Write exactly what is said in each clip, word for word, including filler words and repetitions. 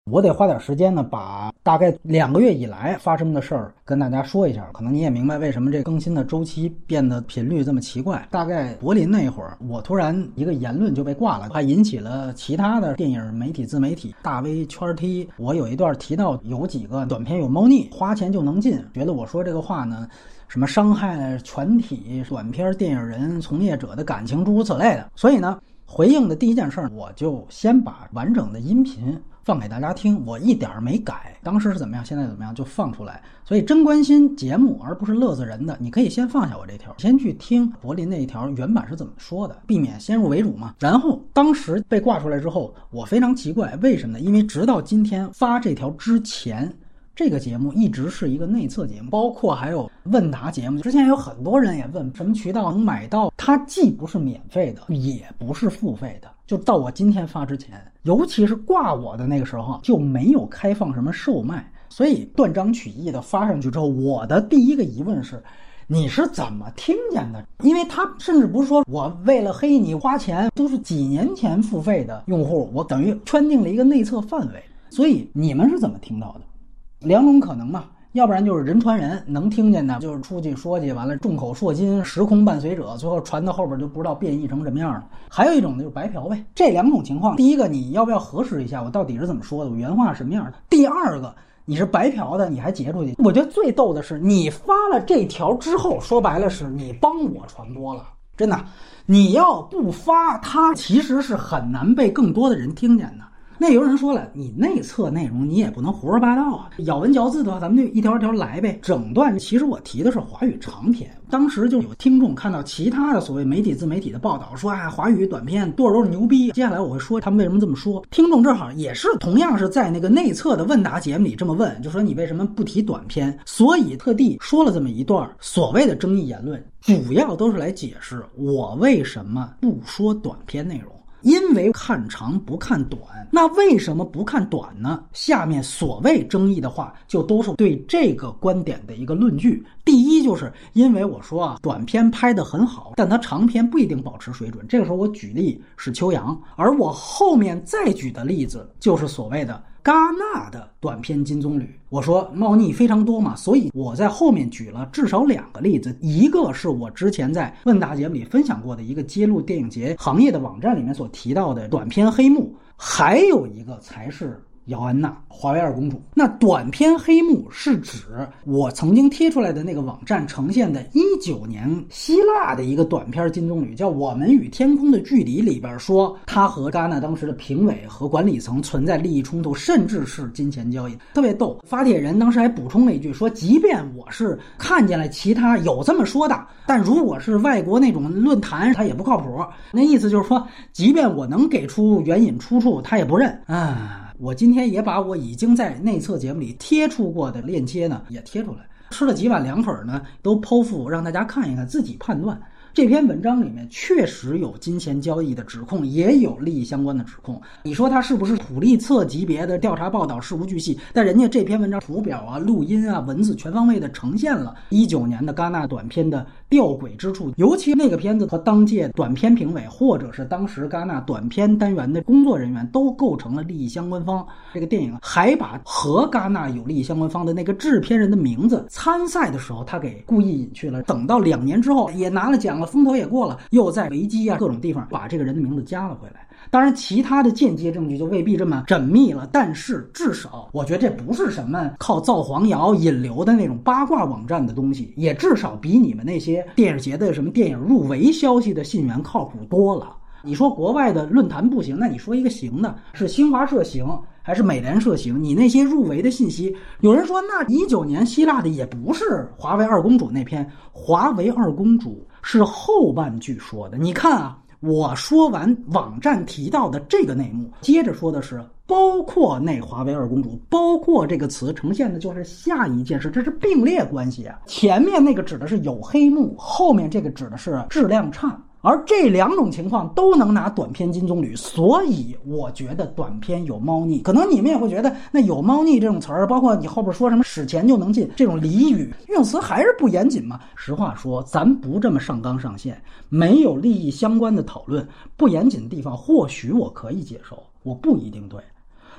我得花点时间呢，把大概两个月以来发生的事儿跟大家说一下，可能你也明白为什么这更新的周期变得频率这么奇怪。大概柏林那会儿，我突然一个言论就被挂了，还引起了其他的电影媒体自媒体大 V 圈踢。我有一段提到有几个短片有猫腻，花钱就能进，觉得我说这个话呢什么伤害全体短片电影人从业者的感情诸如此类的。所以呢，回应的第一件事，我就先把完整的音频放给大家听，我一点没改，当时是怎么样现在怎么样就放出来。所以真关心节目而不是乐子人的，你可以先放下我这条，先去听柏林那一条原版是怎么说的，避免先入为主嘛。然后当时被挂出来之后，我非常奇怪，为什么呢？因为直到今天发这条之前，这个节目一直是一个内测节目，包括还有问答节目。之前有很多人也问什么渠道能买到，它既不是免费的，也不是付费的。就到我今天发之前，尤其是挂我的那个时候，就没有开放什么售卖。所以断章取义的发上去之后，我的第一个疑问是，你是怎么听见的？因为他甚至不是说我为了黑你花钱，都是几年前付费的用户，我等于圈定了一个内测范围。所以你们是怎么听到的？两种可能嘛，要不然就是人传人，能听见的就是出去说去，完了众口铄金，时空伴随者，最后传到后边就不知道变异成什么样了。还有一种呢，就是白嫖呗。这两种情况，第一个你要不要核实一下我到底是怎么说的，我原话是什么样的？第二个，你是白嫖的，你还截出去。我觉得最逗的是，你发了这条之后，说白了是你帮我传播了，真的。你要不发，它其实是很难被更多的人听见的。那有人说了，你内测内容你也不能胡说八道啊，咬文嚼字的话咱们就一条一条来呗。整段其实我提的是华语长篇，当时就有听众看到其他的所谓媒体自媒体的报道说啊，华语短片多少都是牛逼。接下来我会说他们为什么这么说。听众正好也是同样是在那个内测的问答节目里这么问，就说你为什么不提短片，所以特地说了这么一段所谓的争议言论，主要都是来解释我为什么不说短片内容。因为看长不看短，那为什么不看短呢？下面所谓争议的话就都是对这个观点的一个论据。第一，就是因为我说啊，短片拍得很好，但它长片不一定保持水准。这个时候我举例是秋阳，而我后面再举的例子就是所谓的戛纳的短片金棕榈。我说猫腻非常多嘛，所以我在后面举了至少两个例子，一个是我之前在问答节目里分享过的一个揭露电影节行业的网站里面所提到的短片黑幕，还有一个才是姚安娜华为二公主。那短片黑幕是指我曾经贴出来的那个网站呈现的一九年希腊的一个短片金棕榈，叫《我们与天空的距离》，里边说他和戛纳当时的评委和管理层存在利益冲突，甚至是金钱交易，特别逗。发帖人当时还补充了一句说，即便我是看见了其他有这么说的，但如果是外国那种论坛他也不靠谱。那意思就是说，即便我能给出援引出处他也不认啊。我今天也把我已经在内测节目里贴出过的链接呢也贴出来，吃了几碗凉粉呢都剖腹让大家看一看，自己判断。这篇文章里面确实有金钱交易的指控，也有利益相关的指控。你说它是不是普利策级别的调查报道事无巨细，但人家这篇文章图表啊、录音啊、文字全方位的呈现了一九年的戛纳短片的吊诡之处。尤其那个片子和当届短片评委或者是当时戛纳短片单元的工作人员都构成了利益相关方。这个电影还把和戛纳有利益相关方的那个制片人的名字参赛的时候他给故意隐去了，等到两年之后也拿了奖了，风头也过了，又在维基啊各种地方把这个人的名字加了回来。当然其他的间接证据就未必这么缜密了，但是至少我觉得这不是什么靠造黄谣引流的那种八卦网站的东西，也至少比你们那些电影节的什么电影入围消息的信源靠谱多了。你说国外的论坛不行，那你说一个行的，是新华社行还是美联社行？你那些入围的信息，有人说那一九年希腊的也不是华为二公主那篇，华为二公主是后半句说的。你看啊，我说完网站提到的这个内幕，接着说的是包括那华为二公主，包括这个词呈现的就是下一件事，这是并列关系啊。前面那个指的是有黑幕，后面这个指的是质量差。而这两种情况都能拿短片金棕榈，所以我觉得短片有猫腻。可能你们也会觉得那有猫腻这种词儿，包括你后边说什么使钱就能进这种俚语用词还是不严谨吗？实话说，咱不这么上纲上线，没有利益相关的讨论，不严谨的地方或许我可以接受，我不一定对。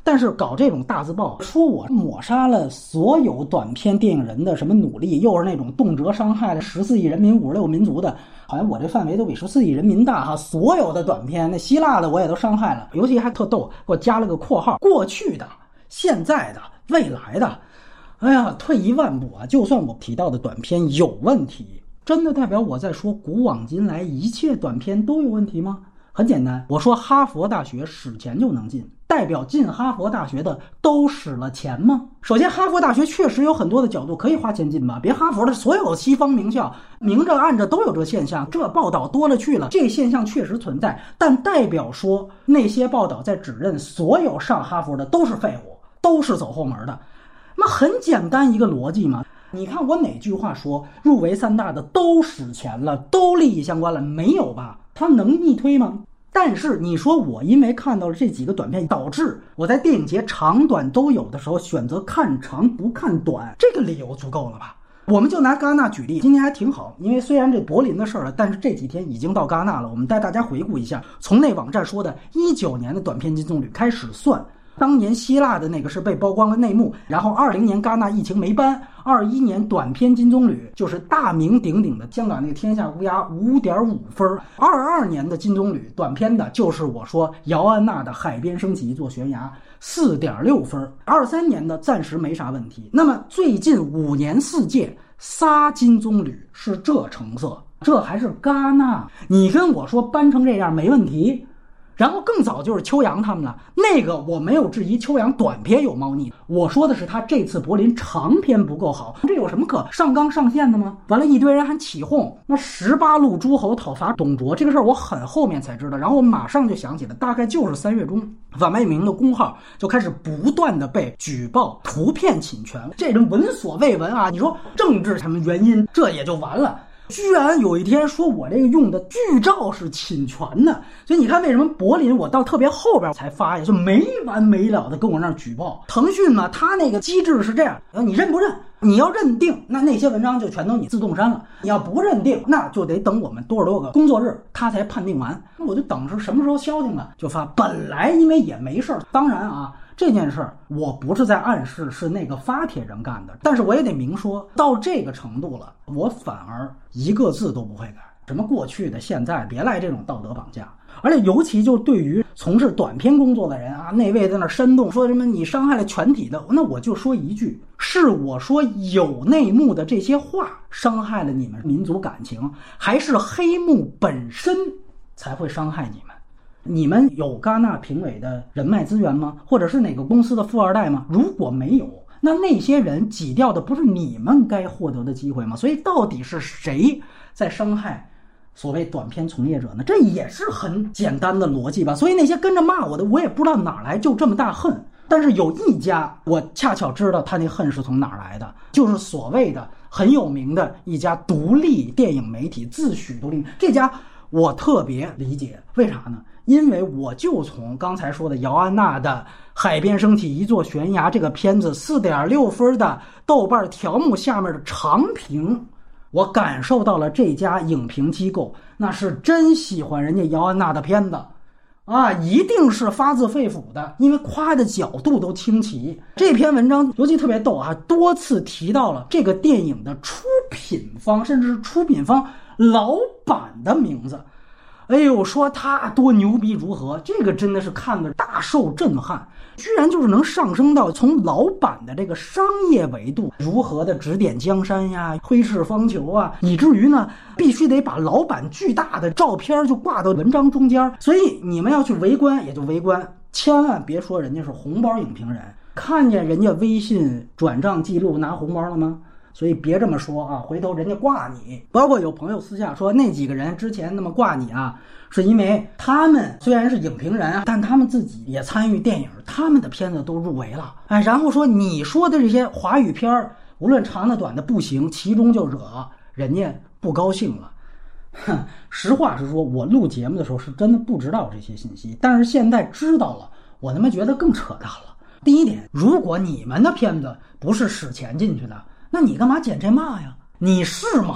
但是搞这种大字报，说我抹杀了所有短片电影人的什么努力，又是那种动辄伤害了十四亿人民、五十六民族的，好像我这范围都比十四亿人民大哈。所有的短片，那希腊的我也都伤害了，尤其还特逗，给我加了个括号，过去的、现在的、未来的。哎呀，退一万步啊，就算我提到的短片有问题，真的代表我在说古往今来一切短片都有问题吗？很简单，我说哈佛大学使钱就能进，代表进哈佛大学的都使了钱吗？首先，哈佛大学确实有很多的角度可以花钱进吧，别哈佛的所有西方名校明着暗着都有这个现象，这报道多了去了，这个现象确实存在，但代表说那些报道在指认所有上哈佛的都是废物，都是走后门的。那很简单一个逻辑嘛，你看我哪句话说入围三大的都使钱了，都利益相关了？没有吧？他能逆推吗？但是你说我因为看到了这几个短片，导致我在电影节长短都有的时候选择看长不看短，这个理由足够了吧？我们就拿戛纳举例，今天还挺好，因为虽然这柏林的事儿了，但是这几天已经到戛纳了。我们带大家回顾一下，从那网站说的一九年的短片金棕榈开始算，当年希腊的那个是被曝光了内幕，然后二零年戛纳疫情没颁，二一年短片金棕榈就是大名鼎鼎的香港那个天下乌鸦 五点五 分，二二年的金棕榈短片的就是我说姚安娜的海边升起一座悬崖 四点六 分，二三年的暂时没啥问题。那么最近五年四届仨金棕榈是这成色，这还是戛纳，你跟我说颁成这样没问题。然后更早就是秋阳他们了，那个我没有质疑秋阳短片有猫腻，我说的是他这次柏林长片不够好，这有什么可上纲上线的吗？完了，一堆人还起哄，那十八路诸侯讨伐董卓这个事儿我很后面才知道，然后我马上就想起了，大概就是三月中，反卖明的公号就开始不断的被举报图片侵权，这人闻所未闻啊！你说政治什么原因，这也就完了。居然有一天说我这个用的剧照是侵权的，所以你看为什么柏林我到特别后边才发现，就没完没了的跟我那儿举报。腾讯嘛，他那个机制是这样，你认不认？你要认定，那那些文章就全都你自动删了；你要不认定，那就得等我们多少多个工作日，他才判定完。我就等是什么时候消停了就发。本来因为也没事儿，当然啊。这件事儿我不是在暗示是那个发帖人干的，但是我也得明说，到这个程度了，我反而一个字都不会改。什么过去的现在，别来这种道德绑架。而且尤其就对于从事短片工作的人啊，那位在那煽动说什么你伤害了全体的，那我就说一句，是我说有内幕的这些话伤害了你们民族感情，还是黑幕本身才会伤害你们？你们有戛纳评委的人脉资源吗？或者是哪个公司的富二代吗？如果没有，那那些人挤掉的不是你们该获得的机会吗？所以到底是谁在伤害所谓短片从业者呢？这也是很简单的逻辑吧。所以那些跟着骂我的，我也不知道哪来就这么大恨。但是有一家我恰巧知道他那恨是从哪儿来的，就是所谓的很有名的一家独立电影媒体，自诩独立。这家我特别理解，为啥呢？因为我就从刚才说的姚安娜的海边升起一座悬崖这个片子 四点六 分的豆瓣条目下面的长评，我感受到了这家影评机构那是真喜欢人家姚安娜的片子啊，一定是发自肺腑的，因为夸的角度都清奇。这篇文章尤其特别逗啊，多次提到了这个电影的出品方，甚至是出品方老板的名字。哎呦，说他多牛逼如何，这个真的是看得大受震撼，居然就是能上升到从老板的这个商业维度如何的指点江山呀，挥斥方遒啊，以至于呢必须得把老板巨大的照片就挂到文章中间。所以你们要去围观也就围观，千万别说人家是红包影评人，看见人家微信转账记录拿红包了吗？所以别这么说啊，回头人家挂你。包括有朋友私下说那几个人之前那么挂你啊，是因为他们虽然是影评人啊，但他们自己也参与电影，他们的片子都入围了。哎，然后说你说的这些华语片无论长的短的不行，其中就惹人家不高兴了。哼，实话实说，我录节目的时候是真的不知道这些信息，但是现在知道了，我他妈觉得更扯淡了。第一点，如果你们的片子不是使钱进去的，那你干嘛捡这骂呀？你是吗？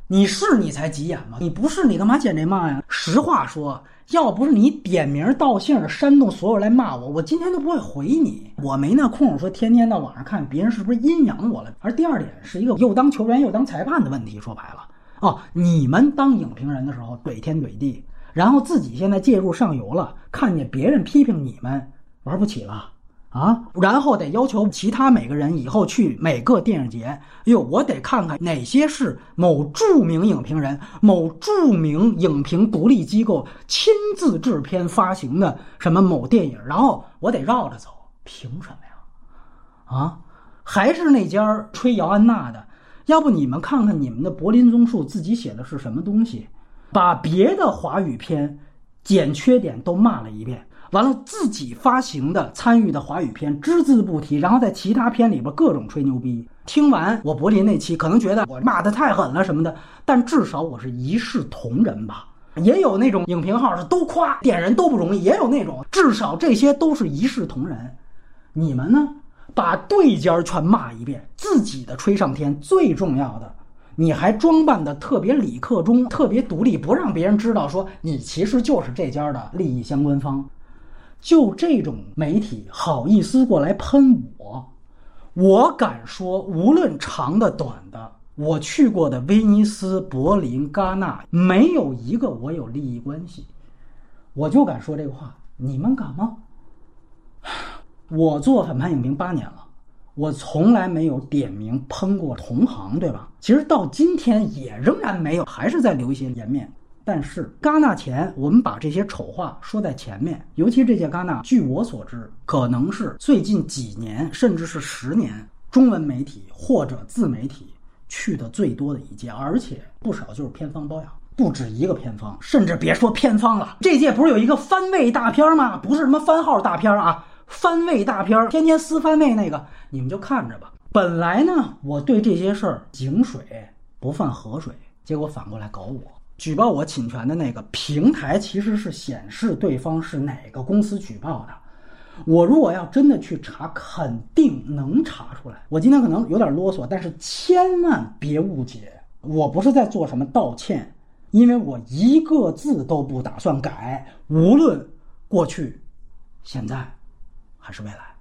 你是你才急眼吗？你不是你干嘛捡这骂呀？实话说，要不是你点名道姓的煽动所有人来骂我，我今天都不会回你。我没那空说天天到网上看别人是不是阴阳我了。而第二点是一个又当球员又当裁判的问题，说白了哦，你们当影评人的时候怼天怼地，然后自己现在介入上游了，看见别人批评你们玩不起了啊，然后得要求其他每个人以后去每个电影节，哎呦，我得看看哪些是某著名影评人、某著名影评独立机构亲自制片发行的什么某电影，然后我得绕着走，凭什么呀？啊，还是那家吹姚安娜的，要不你们看看你们的柏林综述自己写的是什么东西，把别的华语片捡缺点都骂了一遍。完了，自己发行的参与的华语片只字不提，然后在其他片里边各种吹牛逼。听完我柏林那期，可能觉得我骂得太狠了什么的，但至少我是一视同仁吧。也有那种影评号是都夸点人都不容易，也有那种至少这些都是一视同仁。你们呢，把对家全骂一遍，自己的吹上天，最重要的你还装扮的特别理克中，特别独立，不让别人知道说你其实就是这家的利益相关方。就这种媒体好意思过来喷我，我敢说无论长的短的，我去过的威尼斯、柏林、戛纳没有一个我有利益关系，我就敢说这个话，你们敢吗？我做反派影评八年了，我从来没有点名喷过同行，对吧？其实到今天也仍然没有，还是在留一些颜面。但是戛纳前我们把这些丑话说在前面，尤其这届戛纳据我所知可能是最近几年甚至是十年中文媒体或者自媒体去的最多的一届，而且不少就是片方包养，不止一个片方，甚至别说片方了，这届不是有一个番位大片吗？不是什么番号大片啊，番位大片，天天撕番位那个，你们就看着吧。本来呢我对这些事儿井水不犯河水，结果反过来搞我。举报我侵权的那个平台其实是显示对方是哪个公司举报的，我如果要真的去查，肯定能查出来。我今天可能有点啰嗦，但是千万别误解，我不是在做什么道歉，因为我一个字都不打算改，无论过去、现在还是未来。